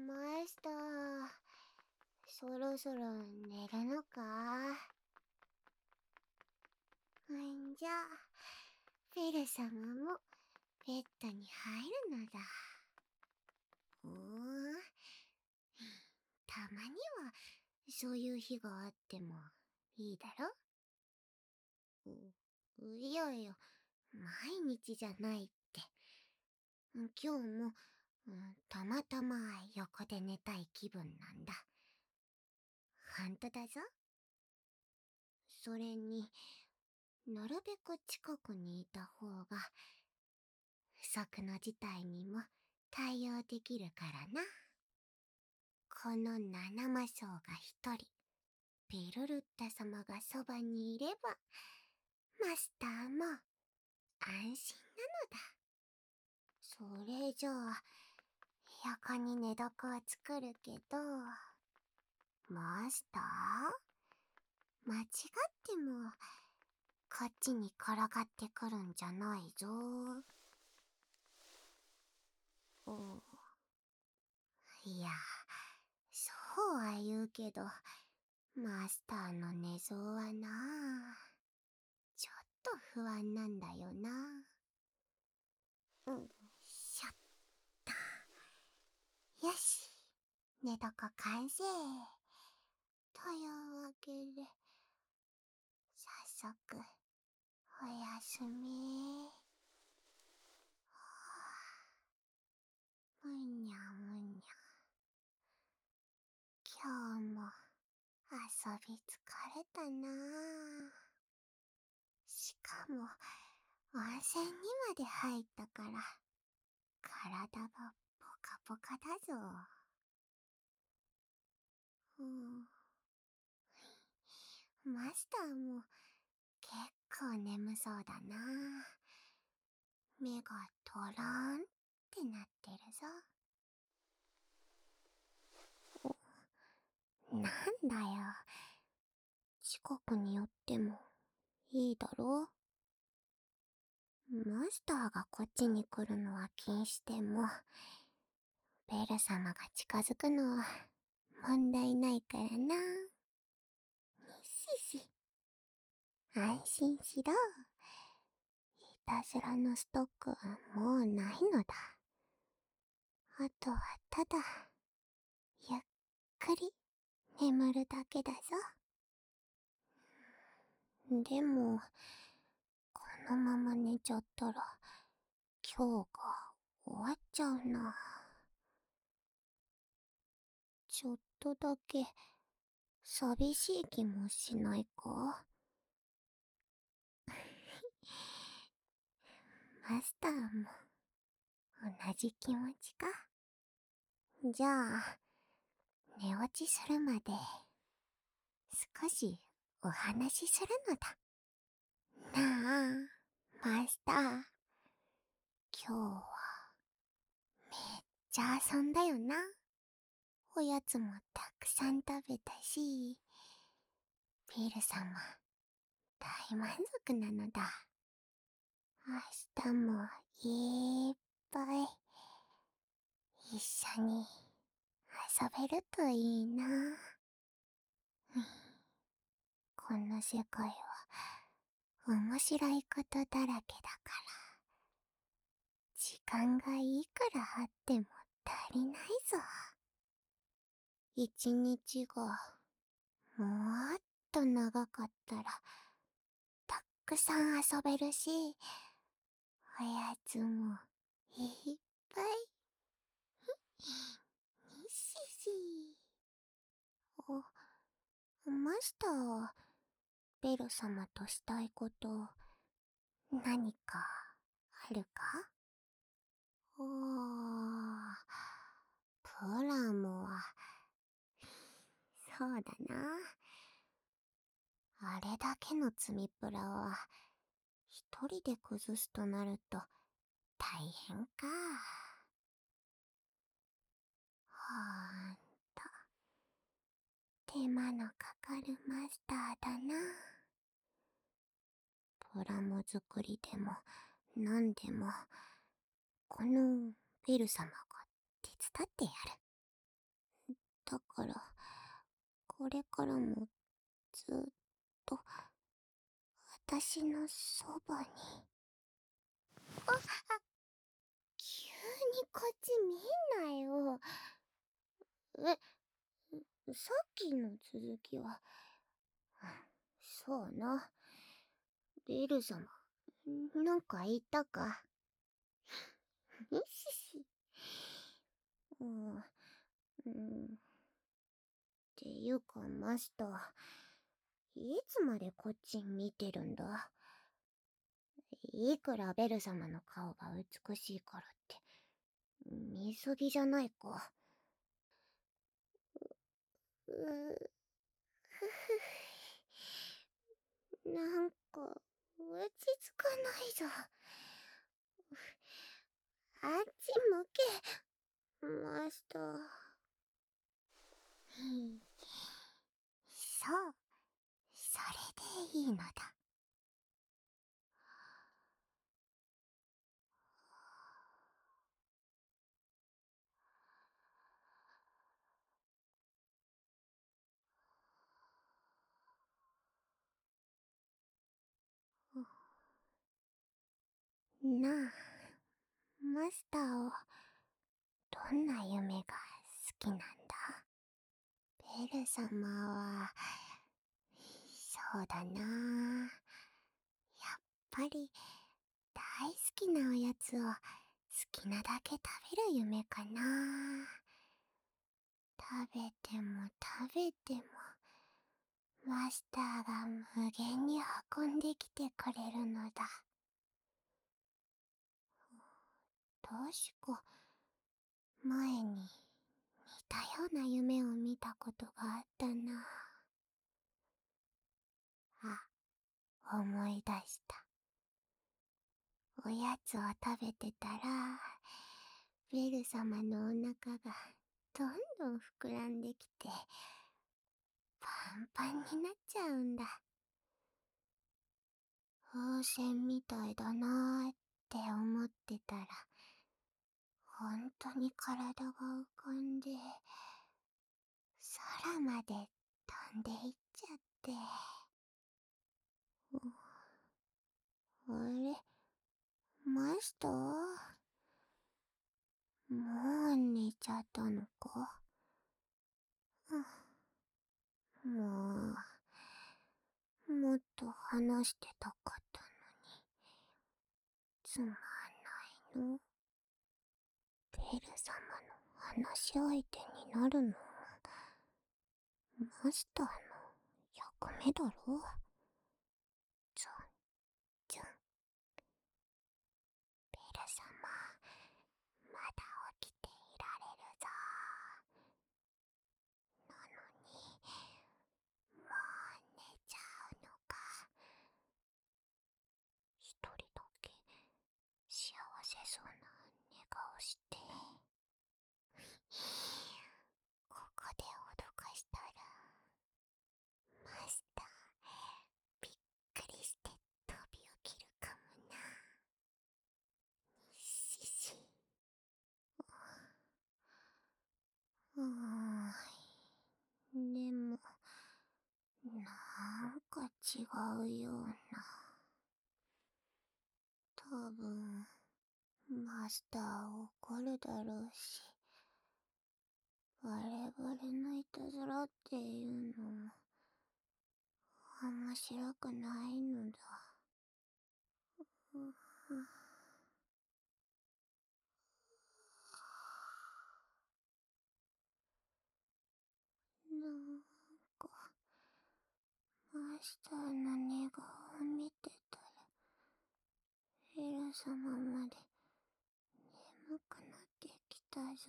マスター、そろそろ寝るのか？んじゃ、フェル様もベッドに入るのだ。たまにはそういう日があってもいいだろ？いやいや、毎日じゃないって。今日も、たまたま横で寝たい気分なんだ。ほんとだぞ。それに、なるべく近くにいた方が、不測の事態にも対応できるからな。この七魔将が一人、ベルルッタ様がそばにいれば、マスターも安心なのだ。それじゃあ、横に寝床を作るけど、マスター？間違っても、こっちに転がってくるんじゃないぞ。いや、そうは言うけど、マスターの寝相はな、ちょっと不安なんだよな。しょっと。よし、寝床完成。というわけで、早速、おやすみ。むにゃむにゃ。今日も遊び疲れたなあ。しかも、温泉にまで入ったから、体がポカポカだぞ。マスターも結構眠そうだな。目がトローンってなってるぞ。なんだよ。近くに寄ってもいいだろ？マスターがこっちに来るのは禁止でも、ベル様が近づくのは問題ないからな。しし。安心しろ。いたずらのストックはもうないのだ。あとはただ、ゆっくり眠るだけだぞ。でも、このまま寝ちゃったら、今日が終わっちゃうな。ちょっとだけ、寂しい気もしないか？マスターも、同じ気持ちか。じゃあ、寝落ちするまで、少しお話しするのだ。なあ、マスター。今日は、めっちゃ遊んだよな。おやつもたくさん食べたし、ビル様、大満足なのだ。明日もいっぱい、一緒に遊べるといいな。この世界は、面白いことだらけだから、時間がいくらあっても足りないぞ。一日が、もっと長かったら、たくさん遊べるし、おやつもいっぱい。にしし。マスターは、ベル様としたいこと、何かあるか？プラモは、そうだな。あれだけの積みプラは、一人で崩すとなると、大変か。ほんと、手間のかかるマスターだな。プラモ作りでも、なんでも、このベル様が手伝ってやる。 だから、これからもずっと私のそばに。急にこっち見んなよ。さっきの続きは。そうな。ベル様、なんか言ったか？よしし。うん。っていうか、マスター、いつまでこっち見てるんだ？いくらベル様の顔が美しいからって、見すぎじゃないか。ふふなんか、落ち着かないぞ。あっち向け、マスター。そう、それでいいのだ。なあ、マスターはどんな夢が好きなんだ？ベル様は、そうだな。やっぱり、大好きなおやつを好きなだけ食べる夢かな。食べても食べても、マスターが無限に運んできてくれるのだ。確か、前に似たような夢を見たことがあったな。あ、思い出した。おやつを食べてたら、ベル様のお腹がどんどん膨らんできて、パンパンになっちゃうんだ。風船みたいだなーって思ってたら、本当に体が浮かんで、空まで飛んでいっちゃって。あれ、マスター、もう寝ちゃったのか？ももっと話してたかったのに。つまんないの。ベル様の話し相手になるのマスターの役目だろ？ゾン、ジュン。ベル様、まだ起きていられるぞ。なのに、もう寝ちゃうのか。一人だけ幸せそうな寝顔して。ここで脅かしたら、マスター、びっくりして飛び起きるかもな。しし。でも、なんか違うような。多分、マスター怒るだろうし、バレバレのいたずらっていうのも、面白くないのだ。うんなんか、マスターの寝顔を見てたら、エル様まで眠くなってきたぞ。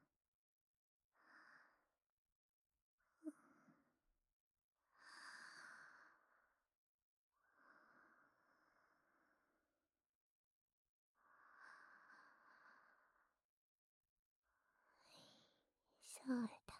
そうだ。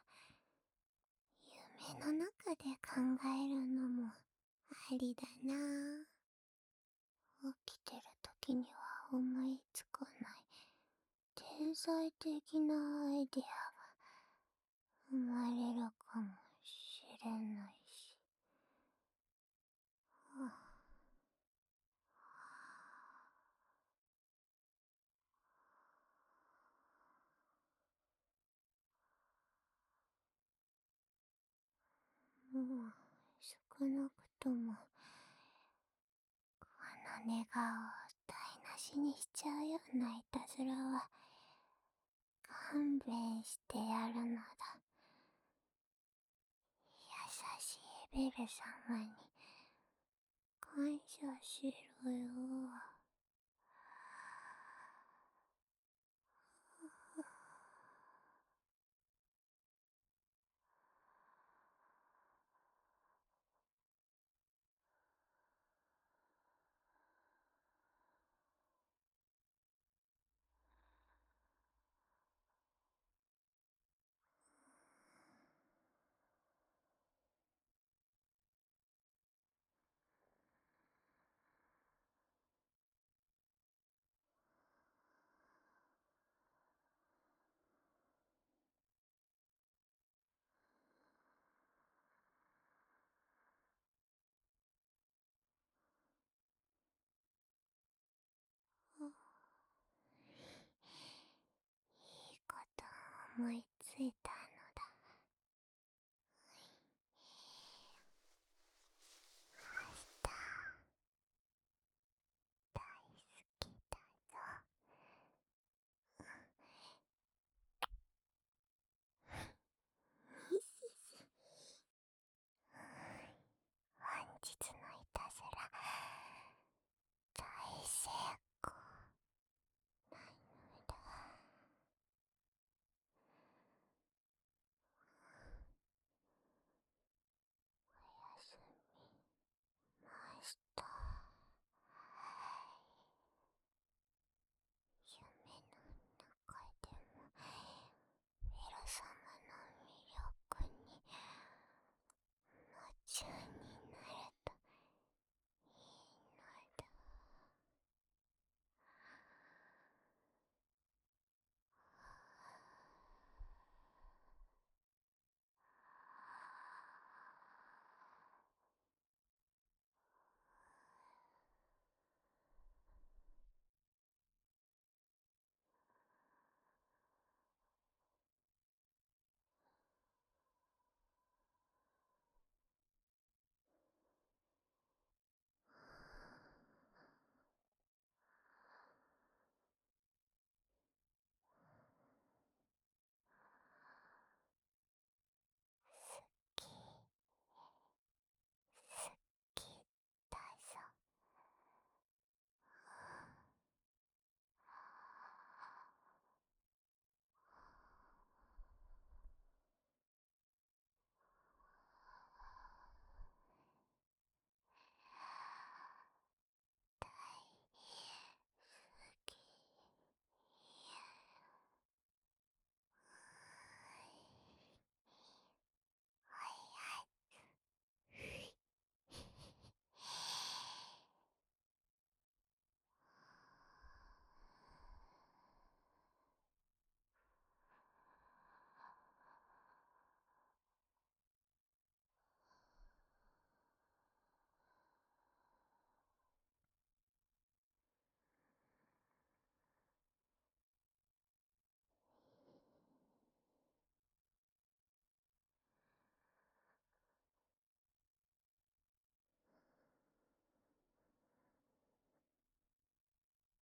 夢の中で考えるのもありだな。起きてる時には思いつかない天才的なアイデアが生まれるかもしれないし。もう少なくともこの寝顔を台無しにしちゃうようないたずらは勘弁してやるのだ。優しいベル様に感謝しろよ。いいこと思い